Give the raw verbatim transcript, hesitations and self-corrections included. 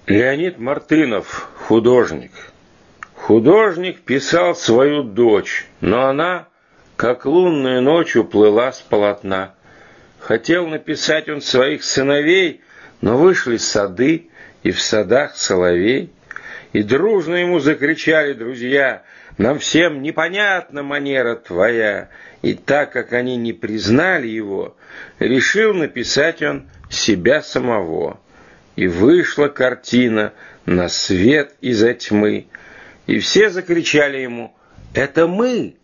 Леонид Мартынов, художник. Художник писал свою дочь, но она, как лунная ночь, уплыла с полотна. Хотел написать он своих сыновей, но вышли сады, и в садах соловей. И дружно ему закричали друзья: «Нам всем непонятна манера твоя». И так как они не признали его, решил написать он себя самого. И вышла картина на свет изо тьмы, и все закричали ему: «Это мы!»